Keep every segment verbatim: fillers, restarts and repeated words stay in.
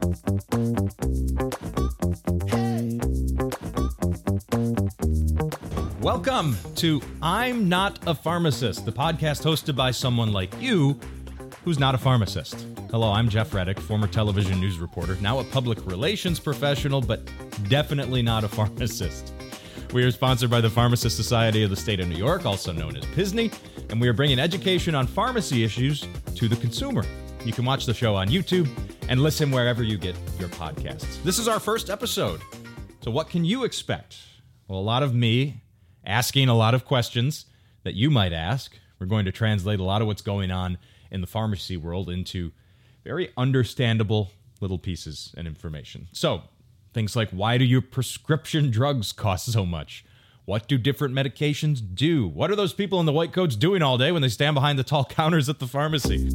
Welcome to I'm Not a Pharmacist, the podcast hosted by someone like you who's not a pharmacist. Hello, I'm Jeff Reddick, former television news reporter, now a public relations professional, but definitely not a pharmacist. We are sponsored by the Pharmacist Society of the State of New York, also known as P S N Y, and we are bringing education on pharmacy issues to the consumer. You can watch the show on YouTube and listen wherever you get your podcasts. This is our first episode, so what can you expect? Well, a lot of me asking a lot of questions that you might ask. We're going to translate a lot of what's going on in the pharmacy world into very understandable little pieces and information. So, things like, why do your prescription drugs cost so much? What do different medications do? What are those people in the white coats doing all day when they stand behind the tall counters at the pharmacy?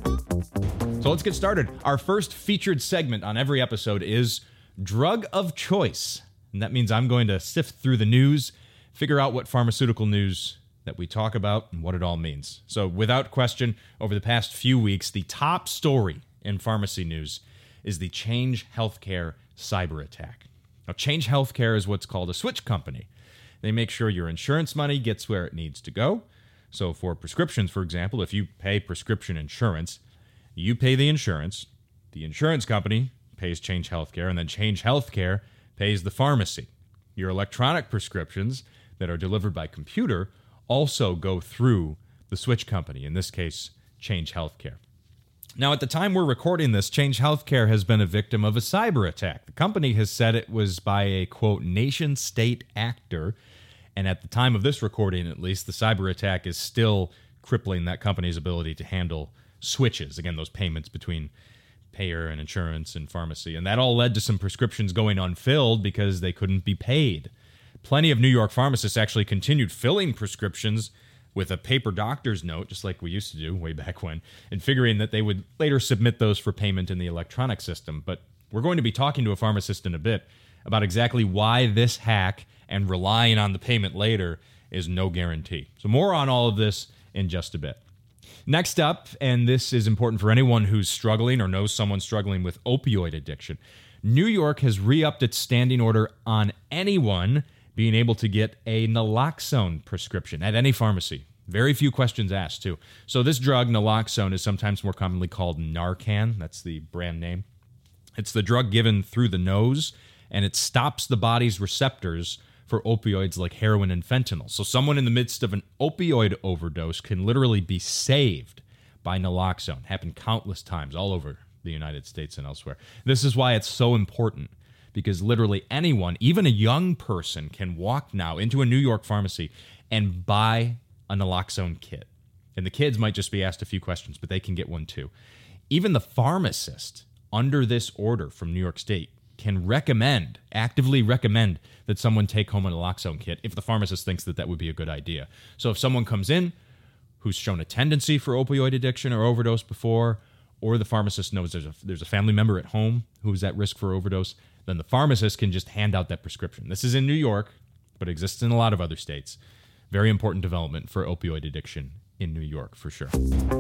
So let's get started. Our first featured segment on every episode is Drug of Choice. And that means I'm going to sift through the news, figure out what pharmaceutical news that we talk about and what it all means. So without question, over the past few weeks, the top story in pharmacy news is the Change Healthcare cyber attack. Now, Change Healthcare is what's called a switch company. They make sure your insurance money gets where it needs to go. So for prescriptions, for example, if you pay prescription insurance, you pay the insurance, the insurance company pays Change Healthcare, and then Change Healthcare pays the pharmacy. Your electronic prescriptions that are delivered by computer also go through the switch company, in this case, Change Healthcare. Now, at the time we're recording this, Change Healthcare has been a victim of a cyber attack. The company has said it was by a, quote, nation-state actor, and at the time of this recording, at least, the cyber attack is still crippling that company's ability to handle switches, again, those payments between payer and insurance and pharmacy, and that all led to some prescriptions going unfilled because they couldn't be paid. Plenty of New York pharmacists actually continued filling prescriptions with a paper doctor's note, just like we used to do way back when, and figuring that they would later submit those for payment in the electronic system. But we're going to be talking to a pharmacist in a bit about exactly why this hack and relying on the payment later is no guarantee. So more on all of this in just a bit. Next up, and this is important for anyone who's struggling or knows someone struggling with opioid addiction, New York has re-upped its standing order on anyone being able to get a naloxone prescription at any pharmacy. Very few questions asked, too. So this drug, naloxone, is sometimes more commonly called Narcan. That's the brand name. It's the drug given through the nose, and it stops the body's receptors for opioids like heroin and fentanyl. So someone in the midst of an opioid overdose can literally be saved by naloxone. Happened countless times all over the United States and elsewhere. This is why it's so important, because literally anyone, even a young person, can walk now into a New York pharmacy and buy a naloxone kit. And the kids might just be asked a few questions, but they can get one too. Even the pharmacist under this order from New York State can recommend, actively recommend, that someone take home a naloxone kit if the pharmacist thinks that that would be a good idea. So if someone comes in who's shown a tendency for opioid addiction or overdose before, or the pharmacist knows there's a, there's a family member at home who's at risk for overdose, then the pharmacist can just hand out that prescription. This is in New York, but exists in a lot of other states. Very important development for opioid addiction in New York, for sure.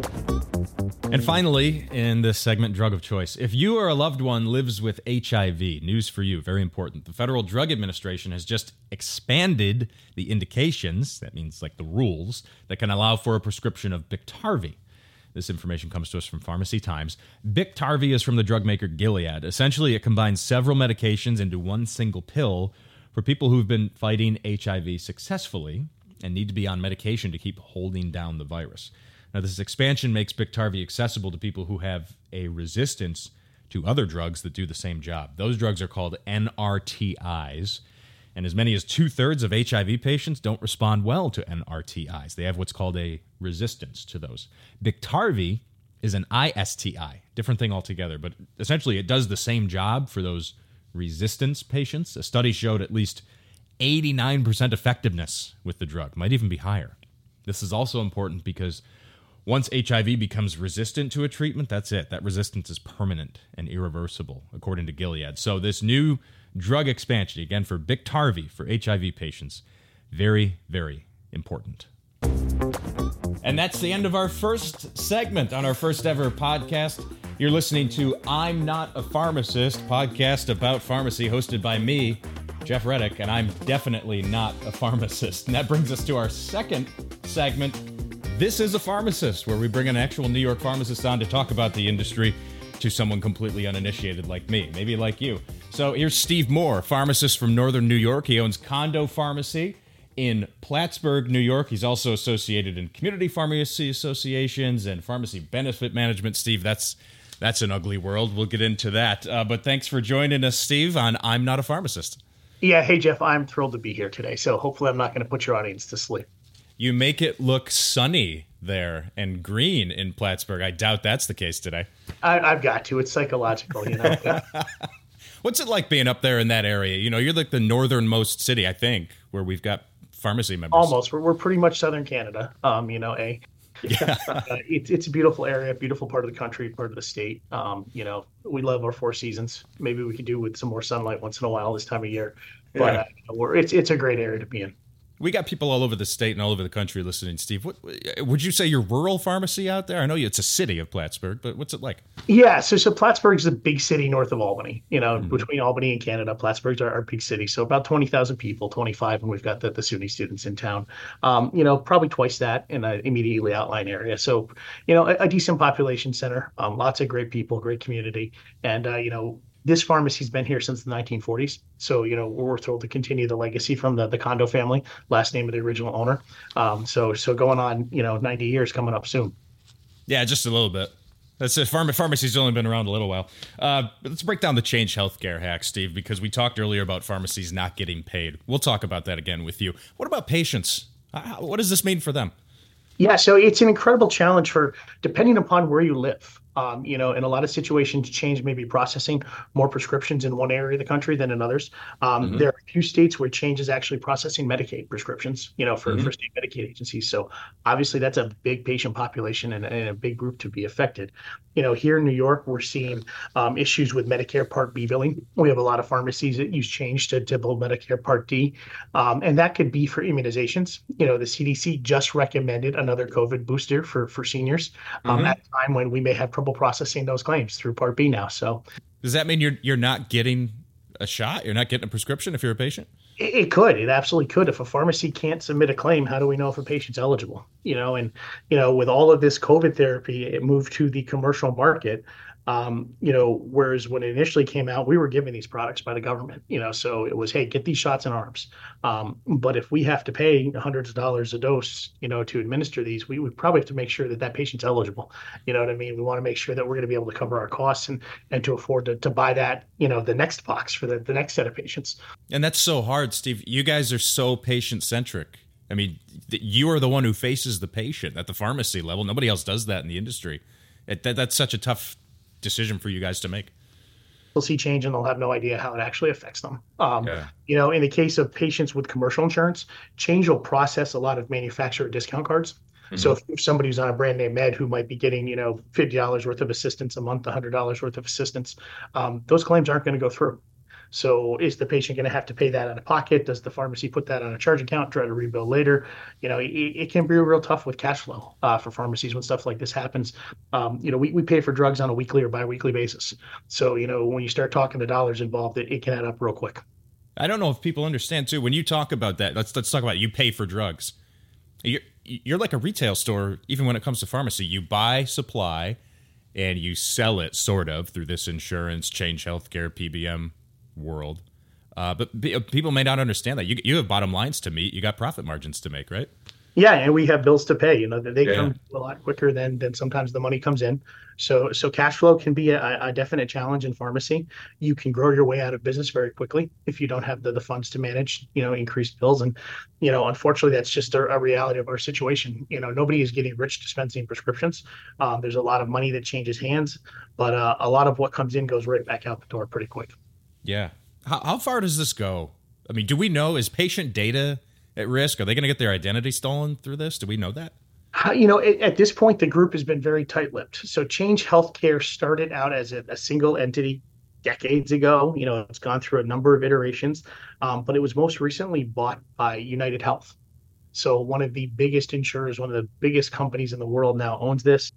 And finally, in this segment, Drug of Choice, if you or a loved one lives with H I V, news for you, very important. The Federal Drug Administration has just expanded the indications, that means like the rules, that can allow for a prescription of Biktarvy. This information comes to us from Pharmacy Times. Biktarvy is from the drug maker Gilead. Essentially, it combines several medications into one single pill for people who've been fighting H I V successfully and need to be on medication to keep holding down the virus. Now, this expansion makes Biktarvy accessible to people who have a resistance to other drugs that do the same job. Those drugs are called N R T Is, and as many as two-thirds of H I V patients don't respond well to N R T Is. They have what's called a resistance to those. Biktarvy is an I S T I, different thing altogether, but essentially it does the same job for those resistance patients. A study showed at least eighty-nine percent effectiveness with the drug, might even be higher. This is also important because once H I V becomes resistant to a treatment, that's it. That resistance is permanent and irreversible, according to Gilead. So this new drug expansion, again, for Biktarvy, for H I V patients, very, very important. And that's the end of our first segment on our first ever podcast. You're listening to I'm Not a Pharmacist, podcast about pharmacy hosted by me, Jeff Reddick, and I'm definitely not a pharmacist. And that brings us to our second segment, This is a Pharmacist, where we bring an actual New York pharmacist on to talk about the industry to someone completely uninitiated like me, maybe like you. So here's Steve Moore, pharmacist from Northern New York. He owns Condo Pharmacy in Plattsburgh, New York. He's also associated in community pharmacy associations and pharmacy benefit management. Steve, that's that's an ugly world. We'll get into that. Uh, but thanks for joining us, Steve, on I'm Not a Pharmacist. Yeah, hey, Jeff, I'm thrilled to be here today. So hopefully I'm not going to put your audience to sleep. You make it look sunny there and green in Plattsburgh. I doubt that's the case today. I, I've got to. It's psychological, you know. What's it like being up there in that area? You know, you're like the northernmost city, I think, where we've got pharmacy members. Almost. We're, we're pretty much Southern Canada, um, you know, a. Yeah. uh, it, it's a beautiful area, beautiful part of the country, part of the state. Um, you know, we love our four seasons. Maybe we could do with some more sunlight once in a while this time of year. But yeah. uh, we're, it's it's a great area to be in. We got people all over the state and all over the country listening, Steve. What would you say your rural pharmacy out there? I know it's a city of Plattsburgh, but what's it like? Yeah, so so Plattsburgh's a big city north of Albany. You know, mm-hmm. between Albany and Canada, Plattsburgh's our, our big city. So about twenty thousand people, twenty-five, and we've got the, the SUNY students in town. Um, you know, probably twice that in an immediately outlying area. So, you know, a, a decent population center, um, lots of great people, great community, and uh, you know. This pharmacy's been here since the nineteen forties. So, you know, we're thrilled to continue the legacy from the, the Condo family, last name of the original owner. Um, so so going on, you know, ninety years coming up soon. Yeah, just a little bit. That's it. Pharma, pharmacy's only been around a little while. Uh, but let's break down the Change Healthcare hack, Steve, because we talked earlier about pharmacies not getting paid. We'll talk about that again with you. What about patients? How, what does this mean for them? Yeah, so it's an incredible challenge for, depending upon where you live. Um, you know, in a lot of situations, Change may be processing more prescriptions in one area of the country than in others. Um, mm-hmm. There are a few states where Change is actually processing Medicaid prescriptions, you know, for, mm-hmm. for state Medicaid agencies. So obviously that's a big patient population and, and a big group to be affected. You know, here in New York, we're seeing um, issues with Medicare Part B billing. We have a lot of pharmacies that use Change to, to bill Medicare Part D. Um, and that could be for immunizations. You know, the C D C just recommended another COVID booster for, for seniors um, mm-hmm. at a time when we may have trouble processing those claims through Part B now. So does that mean you're you're not getting a shot? You're not getting a prescription if you're a patient? It, it could. It absolutely could. If a pharmacy can't submit a claim, how do we know if a patient's eligible? You know, and you know, with all of this COVID therapy, it moved to the commercial market. Um, you know, whereas when it initially came out, we were given these products by the government, you know, so it was, hey, get these shots in arms. Um, but if we have to pay hundreds of dollars a dose, you know, to administer these, we would probably have to make sure that that patient's eligible. You know what I mean? We want to make sure that we're going to be able to cover our costs and, and to afford to, to buy that, you know, the next box for the, the next set of patients. And that's so hard, Steve. You guys are so patient centric. I mean, you are the one who faces the patient at the pharmacy level. Nobody else does that in the industry. It, that, that's such a tough decision for you guys to make. They'll see Change and they'll have no idea how it actually affects them. Um, yeah. You know, in the case of patients with commercial insurance, Change will process a lot of manufacturer discount cards. Mm-hmm. So if, if somebody's on a brand name med who might be getting, you know, fifty dollars worth of assistance a month, one hundred dollars worth of assistance, um, those claims aren't going to go through. So is the patient going to have to pay that out of pocket? Does the pharmacy put that on a charge account, try to rebill later? You know, it, it can be real tough with cash flow uh, for pharmacies when stuff like this happens. Um, you know, we, we pay for drugs on a weekly or biweekly basis. So, you know, when you start talking the dollars involved, it, it can add up real quick. I don't know if people understand, too, when you talk about that, let's let's talk about it. You pay for drugs. You're, you're like a retail store, even when it comes to pharmacy. You buy supply and you sell it, sort of, through this insurance, Change Healthcare, P B M world. Uh, but b- people may not understand that. You you have bottom lines to meet. You got profit margins to make, right? Yeah, and we have bills to pay. You know, they yeah. come a lot quicker than than sometimes the money comes in. So so cash flow can be a, a definite challenge in pharmacy. You can grow your way out of business very quickly if you don't have the, the funds to manage, you know, increased bills. And, you know, unfortunately, that's just a, a reality of our situation. You know, nobody is getting rich dispensing prescriptions. Um, there's a lot of money that changes hands, but uh, a lot of what comes in goes right back out the door pretty quick. Yeah. How, how far does this go? I mean, do we know, is patient data at risk? Are they going to get their identity stolen through this? Do we know that? Uh, you know, at, at this point, the group has been very tight-lipped. So Change Healthcare started out as a, a single entity decades ago. You know, it's gone through a number of iterations, um, but it was most recently bought by United Health. So one of the biggest insurers, one of the biggest companies in the world now owns this.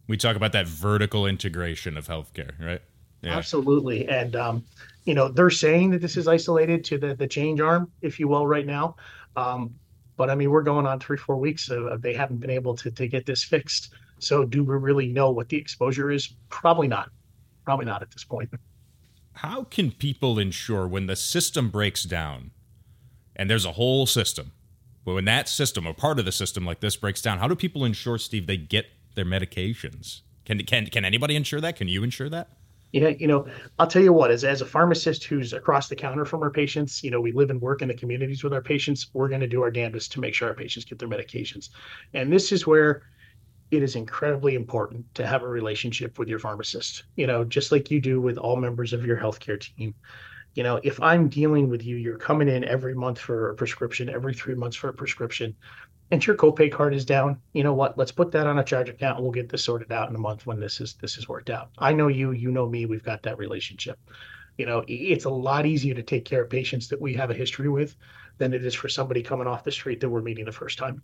We talk about that vertical integration of healthcare, right? Yeah. Absolutely. And, um, you know, they're saying that this is isolated to the, the change arm, if you will, right now. Um, but I mean, we're going on three, four weeks of they haven't been able to, to get this fixed. So do we really know what the exposure is? Probably not. Probably not at this point. How can people ensure when the system breaks down and there's a whole system, but when that system or part of the system like this breaks down, how do people ensure, Steve, they get their medications? Can can can anybody ensure that? Can you ensure that? Yeah, you know, I'll tell you what, as, as a pharmacist who's across the counter from our patients, you know, we live and work in the communities with our patients. We're going to do our damnedest to make sure our patients get their medications. And this is where it is incredibly important to have a relationship with your pharmacist, you know, just like you do with all members of your healthcare team. You know, if I'm dealing with you, you're coming in every month for a prescription, every three months for a prescription, and your copay card is down. You know what? Let's put that on a charge account and we'll get this sorted out in a month when this is this is worked out. I know you, you know me, we've got that relationship. You know, it's a lot easier to take care of patients that we have a history with than it is for somebody coming off the street that we're meeting the first time.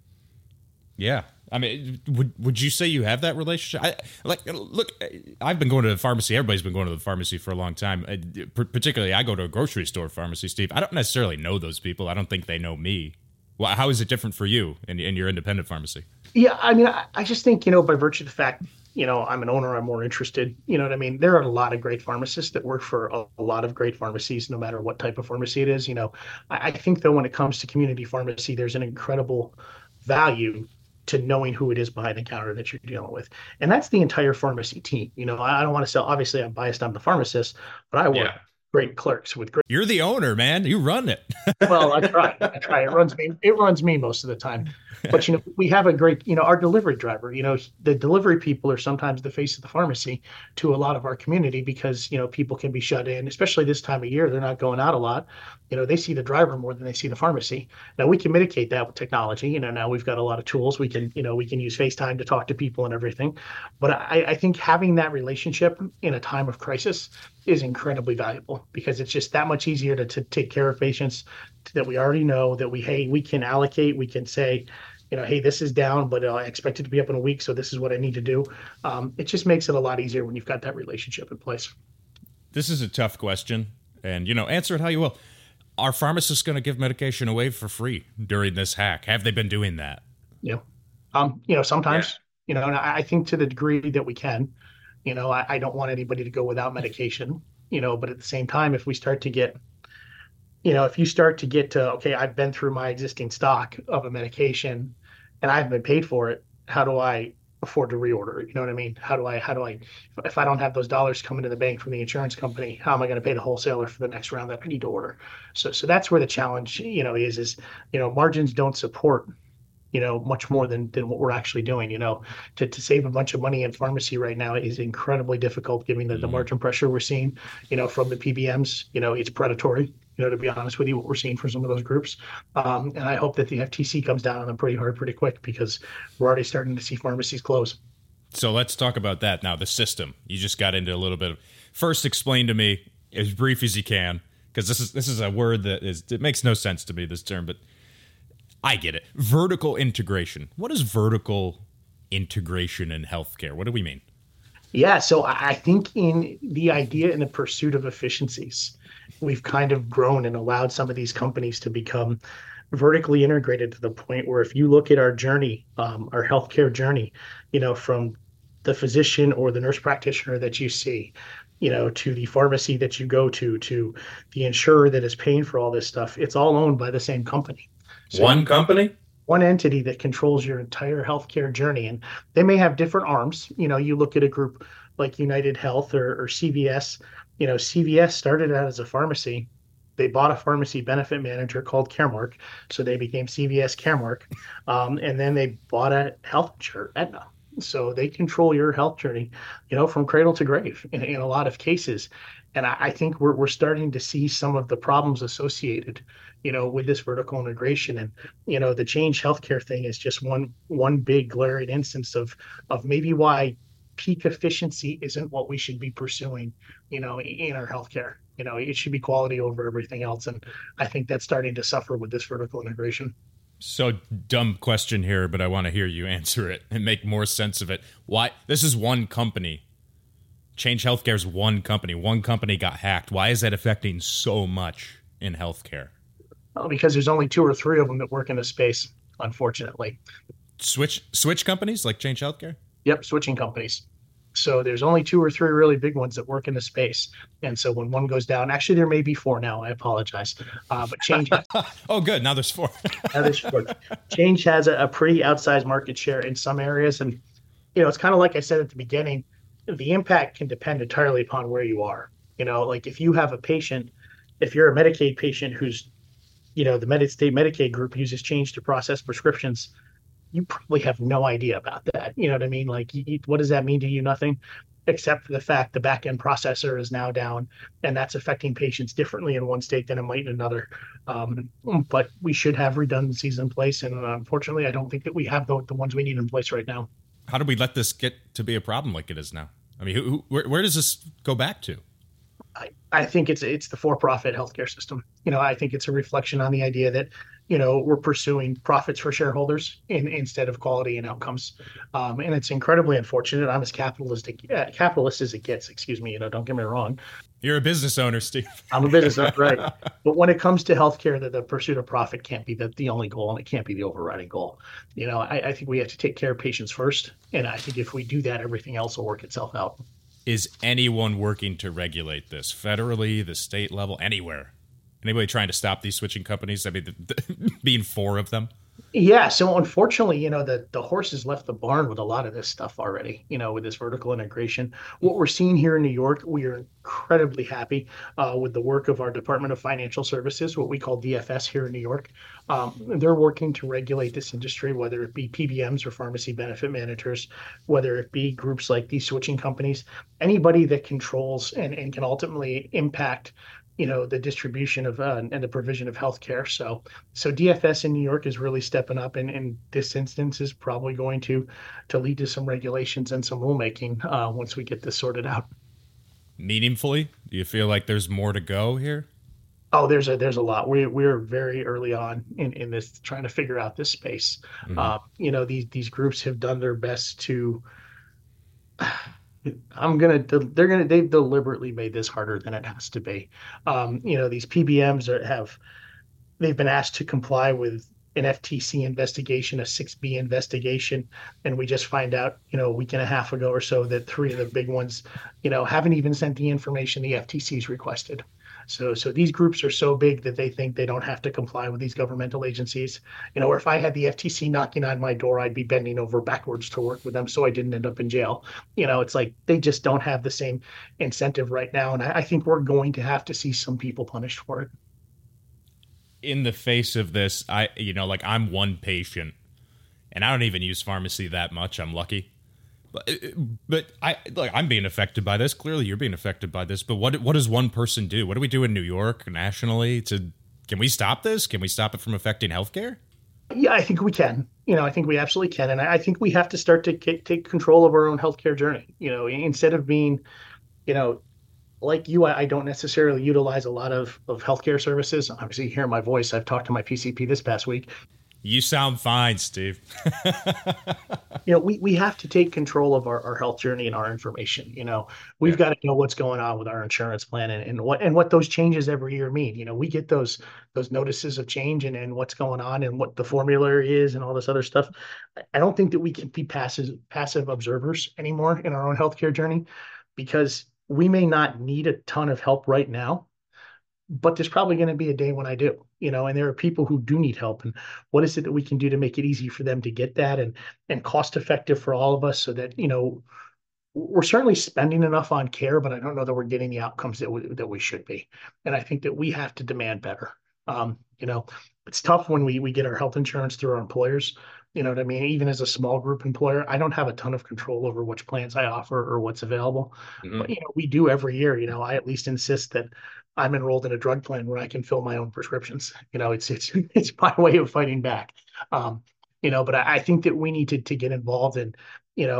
Yeah. I mean, would would you say you have that relationship? I, like, look, I've been going to the pharmacy. Everybody's been going to the pharmacy for a long time. Particularly, I go to a grocery store pharmacy, Steve. I don't necessarily know those people. I don't think they know me. Well, how is it different for you in, in your independent pharmacy? Yeah, I mean, I, I just think, you know, by virtue of the fact, you know, I'm an owner, I'm more interested. You know what I mean? There are a lot of great pharmacists that work for a, a lot of great pharmacies, no matter what type of pharmacy it is. You know, I, I think, though, when it comes to community pharmacy, there's an incredible value to knowing who it is behind the counter that you're dealing with. And that's the entire pharmacy team. You know, I, I don't want to sell, obviously I'm biased, I'm the pharmacist, but I work yeah. great clerks with great. You're the owner, man. You run it. Well, I try. I try. It runs me. It runs me most of the time. But, you know, we have a great, you know, our delivery driver, you know, the delivery people are sometimes the face of the pharmacy to a lot of our community because, you know, people can be shut in, especially this time of year. They're not going out a lot. You know, they see the driver more than they see the pharmacy. Now, we can mitigate that with technology. You know, now we've got a lot of tools. We can, you know, we can use FaceTime to talk to people and everything. But I, I think having that relationship in a time of crisis is incredibly valuable because it's just that much easier to, to take care of patients that we already know that we, hey, we can allocate, we can say, you know, hey, this is down, but uh, I expect it to be up in a week, so this is what I need to do. Um, it just makes it a lot easier when you've got that relationship in place. This is a tough question, and, you know, answer it how you will. Are pharmacists going to give medication away for free during this hack? Have they been doing that? Yeah. Um, you know, sometimes, yeah. you know, and I, I think to the degree that we can, you know, I, I don't want anybody to go without medication, you know, but at the same time, if we start to get You know, if you start to get to, okay, I've been through my existing stock of a medication and I haven't been paid for it, how do I afford to reorder it? You know what I mean? How do I, how do I, if I don't have those dollars coming to the bank from the insurance company, how am I going to pay the wholesaler for the next round that I need to order? So, so that's where the challenge, you know, is, is, you know, margins don't support, you know, much more than, than what we're actually doing. You know, to, to save a bunch of money in pharmacy right now is incredibly difficult given the, mm-hmm. the margin pressure we're seeing, you know, from the P B Ms. You know, it's predatory. You know, to be honest with you, what we're seeing for some of those groups. Um, and I hope that the F T C comes down on them pretty hard, pretty quick, because we're already starting to see pharmacies close. So let's talk about that now, the system. You just got into a little bit of, first explain to me, as brief as you can, because this is this is a word that is, it makes no sense to me, this term, but I get it. Vertical integration. What is vertical integration in healthcare? What do we mean? Yeah, so I think in the idea and the pursuit of efficiencies, we've kind of grown and allowed some of these companies to become vertically integrated to the point where if you look at our journey, um, our healthcare journey, you know, from the physician or the nurse practitioner that you see, you know, to the pharmacy that you go to, to the insurer that is paying for all this stuff, it's all owned by the same company. So one company? One entity that controls your entire healthcare journey. And they may have different arms. You know, you look at a group like United Health or, or C V S. You know, C V S started out as a pharmacy. They bought a pharmacy benefit manager called Caremark. So they became C V S Caremark. Um, and then they bought a health insurer, Aetna. So they control your health journey, you know, from cradle to grave in, in a lot of cases. And I, I think we're we're starting to see some of the problems associated, you know, with this vertical integration. And, you know, the Change Healthcare thing is just one one big glaring instance of of maybe why peak efficiency isn't what we should be pursuing, you know, in our healthcare. You know, it should be quality over everything else. And I think that's starting to suffer with this vertical integration. So dumb question here, but I want to hear you answer it and make more sense of it. Why? This is one company. Change Healthcare is one company. One company got hacked. Why is that affecting so much in healthcare? Well, because there's only two or three of them that work in the space, unfortunately. Switch switch companies like Change Healthcare? Yep, switching companies. So there's only two or three really big ones that work in the space. And so when one goes down, actually there may be four now. I apologize, uh, but Change. Oh, good. Now there's four. Now there's four. Change has a, a pretty outsized market share in some areas, and you know it's kind of like I said at the beginning. The impact can depend entirely upon where you are. You know, like if you have a patient, if you're a Medicaid patient who's, you know, the Medi State Medicaid group uses Change to process prescriptions, you probably have no idea about that. You know what I mean? Like, you, what does that mean to you? Nothing, except for the fact the back end processor is now down, and that's affecting patients differently in one state than it might in another. Um, but we should have redundancies in place, and unfortunately, I don't think that we have the, the ones we need in place right now. How do we let this get to be a problem like it is now? I mean, who, where, where does this go back to? I, I think it's it's the for-profit healthcare system. You know, I think it's a reflection on the idea that, you know, we're pursuing profits for shareholders in, instead of quality and outcomes. Um, and it's incredibly unfortunate. I'm as capitalistic, uh, capitalist as it gets, excuse me, you know, don't get me wrong. You're a business owner, Steve. I'm a business owner, right. But when it comes to healthcare, the, the pursuit of profit can't be the, the only goal, and it can't be the overriding goal. You know, I, I think we have to take care of patients first. And I think if we do that, everything else will work itself out. Is anyone working to regulate this federally, the state level, anywhere? Anybody trying to stop these switching companies? I mean, the, the, being four of them. Yeah. So unfortunately, you know, the, the horse has left the barn with a lot of this stuff already, you know, with this vertical integration. What we're seeing here in New York, we are incredibly happy uh, with the work of our Department of Financial Services, what we call D F S here in New York. Um, they're working to regulate this industry, whether it be P B Ms or pharmacy benefit managers, whether it be groups like these switching companies, anybody that controls and, and can ultimately impact, you know, the distribution of uh, and the provision of healthcare. So, so D F S in New York is really stepping up, and in this instance is probably going to to lead to some regulations and some rulemaking uh, once we get this sorted out. Meaningfully, do you feel like there's more to go here? Oh, there's a there's a lot. We we're very early on in, in this trying to figure out this space. Mm-hmm. Uh, you know, these these groups have done their best to. I'm gonna. They're gonna. They've deliberately made this harder than it has to be. Um, you know, these P B Ms are, have. They've been asked to comply with an F T C investigation, a six B investigation, and we just find out, you know, a week and a half ago or so that three of the big ones, you know, haven't even sent the information the F T C's requested. So, so these groups are so big that they think they don't have to comply with these governmental agencies. You know, or if I had the F T C knocking on my door, I'd be bending over backwards to work with them so I didn't end up in jail. You know, it's like they just don't have the same incentive right now. And I, I think we're going to have to see some people punished for it. In the face of this, I, you know, like I'm one patient and I don't even use pharmacy that much. I'm lucky. But, but I like I'm being affected by this. Clearly, you're being affected by this. But what what does one person do? What do we do in New York nationally? To can we stop this? Can we stop it from affecting healthcare? Yeah, I think we can. You know, I think we absolutely can, and I think we have to start to take, take control of our own healthcare journey. You know, instead of being, you know, like you, I, I don't necessarily utilize a lot of of healthcare services. Obviously, you hear my voice. I've talked to my P C P this past week. You sound fine, Steve. You know, we, we have to take control of our, our health journey and our information. You know, we've yeah. got to know what's going on with our insurance plan and, and what and what those changes every year mean. You know, we get those those notices of change and, and what's going on and what the formulary is and all this other stuff. I don't think that we can be passive passive observers anymore in our own healthcare journey, because we may not need a ton of help right now, but there's probably going to be a day when I do, you know, and there are people who do need help. And what is it that we can do to make it easy for them to get that and, and cost effective for all of us so that, you know, we're certainly spending enough on care, but I don't know that we're getting the outcomes that we, that we should be. And I think that we have to demand better. Um, you know, it's tough when we, we get our health insurance through our employers. You know what I mean? Even as a small group employer, I don't have a ton of control over which plans I offer or what's available. Mm-hmm. But, you know, we do every year. You know, I at least insist that I'm enrolled in a drug plan where I can fill my own prescriptions. You know, it's it's it's my way of fighting back. Um, you know, but I, I think that we need to to get involved in, you know,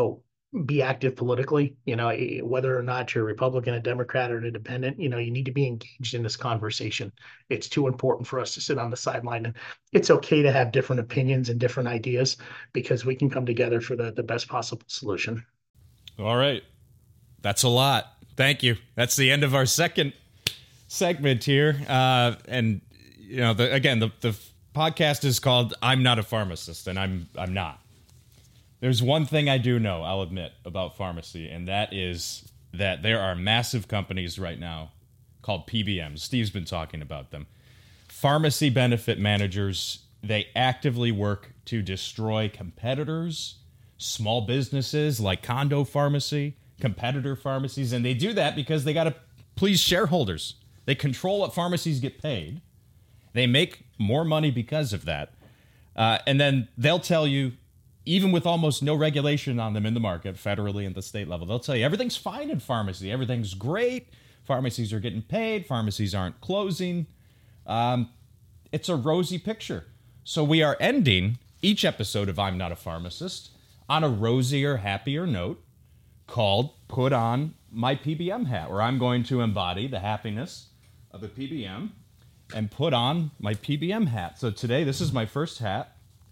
be active politically. You know, whether or not you're a Republican, a Democrat, or an independent, you know, you need to be engaged in this conversation. It's too important for us to sit on the sideline. And it's okay to have different opinions and different ideas because we can come together for the, the best possible solution. All right. That's a lot. Thank you. That's the end of our second segment here. Uh, and, you know, the, again, the, the podcast is called I'm Not a Pharmacist, and I'm I'm not. There's one thing I do know, I'll admit, about pharmacy, and that is that there are massive companies right now called P B Ms. Steve's been talking about them. Pharmacy benefit managers, they actively work to destroy competitors, small businesses like Condo Pharmacy, competitor pharmacies, and they do that because they got to please shareholders. They control what pharmacies get paid. They make more money because of that. Uh, and then they'll tell you, even with almost no regulation on them in the market, federally and the state level, they'll tell you everything's fine in pharmacy. Everything's great. Pharmacies are getting paid. Pharmacies aren't closing. Um, it's a rosy picture. So we are ending each episode of I'm Not a Pharmacist on a rosier, happier note called Put On My P B M Hat, where I'm going to embody the happiness of a P B M and put on my P B M hat. So today, this is my first hat.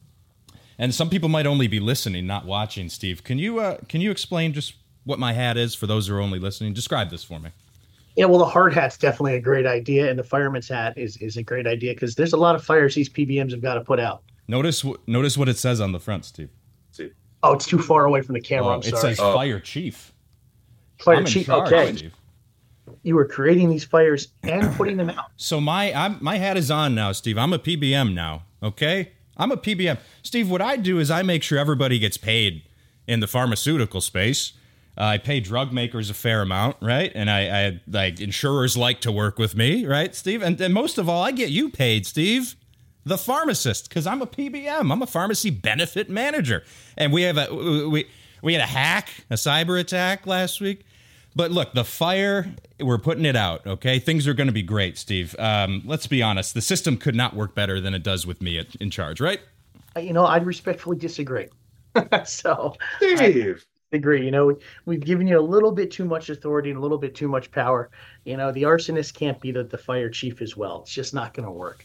And some people might only be listening, not watching, Steve. Can you uh, can you explain just what my hat is for those who are only listening? Describe this for me. Yeah, well, the hard hat's definitely a great idea, and the fireman's hat is, is a great idea because there's a lot of fires these P B Ms have got to put out. Notice notice what it says on the front, Steve. See. Oh, it's too far away from the camera. Oh, I'm it sorry. says oh. Fire Chief. Fire I'm Chief, charge, okay. Steve. You were creating these fires and putting them out. So my I'm, my hat is on now, Steve. I'm a P B M now, okay? I'm a P B M. Steve, what I do is I make sure everybody gets paid in the pharmaceutical space. Uh, I pay drug makers a fair amount, right? And I, I like insurers like to work with me, right, Steve? And, and most of all, I get you paid, Steve, the pharmacist, because I'm a P B M. I'm a pharmacy benefit manager. And we have a we we had a hack, a cyber attack last week. But look, the fire, we're putting it out, okay? Things are going to be great, Steve. Um, let's be honest. The system could not work better than it does with me in charge, right? You know, I'd respectfully disagree. so, Steve. I agree. You know, we, we've given you a little bit too much authority and a little bit too much power. You know, the arsonist can't be the, the fire chief as well. It's just not going to work.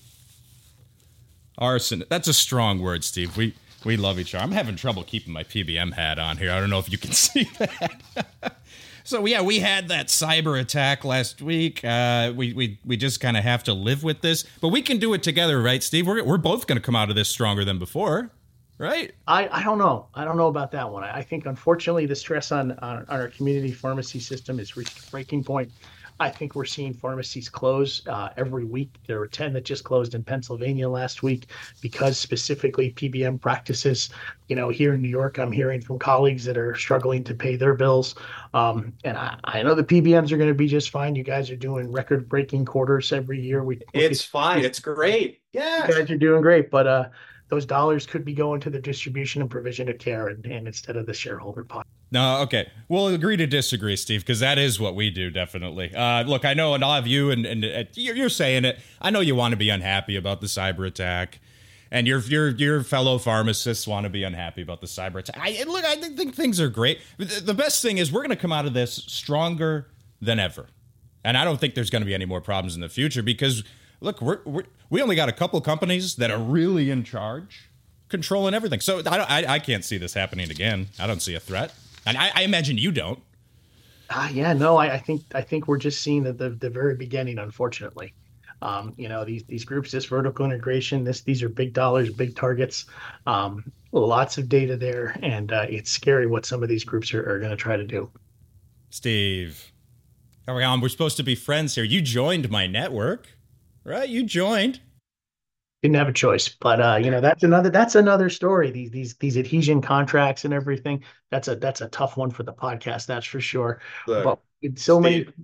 Arson. That's a strong word, Steve. We we love each other. I'm having trouble keeping my P B M hat on here. I don't know if you can see that. So, yeah, we had that cyber attack last week. Uh, we, we we just kind of have to live with this. But we can do it together, right, Steve? We're, we're both going to come out of this stronger than before, right? I, I don't know. I don't know about that one. I think, unfortunately, the stress on, on, on our community pharmacy system is reached a breaking point. I think we're seeing pharmacies close uh, every week. There were ten that just closed in Pennsylvania last week because specifically P B M practices. You know, here in New York, I'm hearing from colleagues that are struggling to pay their bills. Um, and I, I know the P B Ms are going to be just fine. You guys are doing record-breaking quarters every year. We It's fine. It's great. Yeah. You guys are doing great, but uh, those dollars could be going to the distribution and provision of care and, and instead of the shareholder pot. No, okay. We'll agree to disagree, Steve, because that is what we do, definitely. Uh, look, I know a lot of you, and, and uh, you're, you're saying it. I know you want to be unhappy about the cyber attack, and your your your fellow pharmacists want to be unhappy about the cyber attack. I, look, I think, think things are great. The, the best thing is we're going to come out of this stronger than ever, and I don't think there's going to be any more problems in the future because, look, we're, we're, we only got a couple companies that are really in charge, controlling everything. So I, don't, I, I can't see this happening again. I don't see a threat. And I, I imagine you don't. Uh, yeah, no, I, I think I think we're just seeing the, the, the very beginning, unfortunately. Um, you know, these these groups, this vertical integration, this these are big dollars, big targets, um, lots of data there, and uh, it's scary what some of these groups are, are going to try to do. Steve, come on, we're supposed to be friends here. You joined my network, right? You joined. Didn't have a choice, but uh, you know that's another that's another story. These these these adhesion contracts and everything. That's a that's a tough one for the podcast. That's for sure. Look, but it's so Steve. many.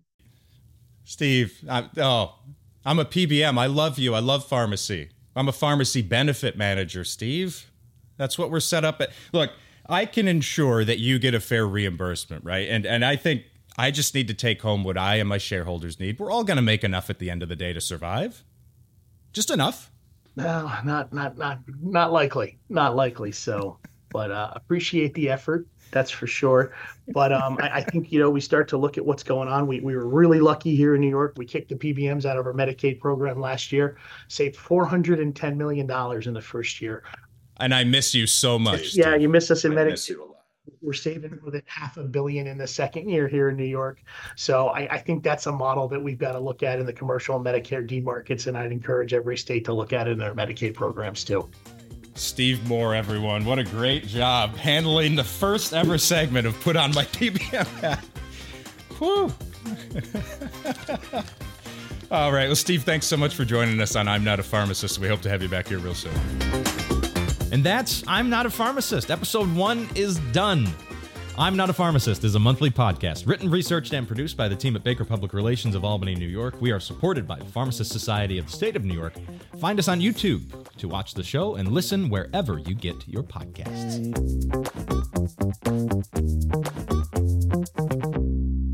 Steve, I, oh, I'm a P B M. I love you. I love pharmacy. I'm a pharmacy benefit manager, Steve. That's what we're set up at. Look, I can ensure that you get a fair reimbursement, right? And and I think I just need to take home what I and my shareholders need. We're all going to make enough at the end of the day to survive. Just enough. No, not not not not likely, not likely. So, but uh, appreciate the effort, That's for sure. But um, I, I think, you know, we start to look at what's going on. We, we were really lucky here in New York. We kicked the P B Ms out of our Medicaid program last year, saved four hundred ten million dollars in the first year. And I miss you so much. Yeah, Steve. You miss us in I Medicaid. miss you a lot. We're saving more than half a billion in the second year here in New York. So I, I think that's a model that we've got to look at in the commercial and Medicare D markets. And I'd encourage every state to look at it in their Medicaid programs too. Steve Moore, everyone. What a great job handling the first ever segment of Put On My P B M Hat. Whew. All right. Well, Steve, thanks so much for joining us on I'm Not a Pharmacist. We hope to have you back here real soon. And that's I'm Not a Pharmacist. Episode one is done. I'm Not a Pharmacist is a monthly podcast written, researched, and produced by the team at Baker Public Relations of Albany, New York. We are supported by the Pharmacist Society of the State of New York. Find us on YouTube to watch the show and listen wherever you get your podcasts.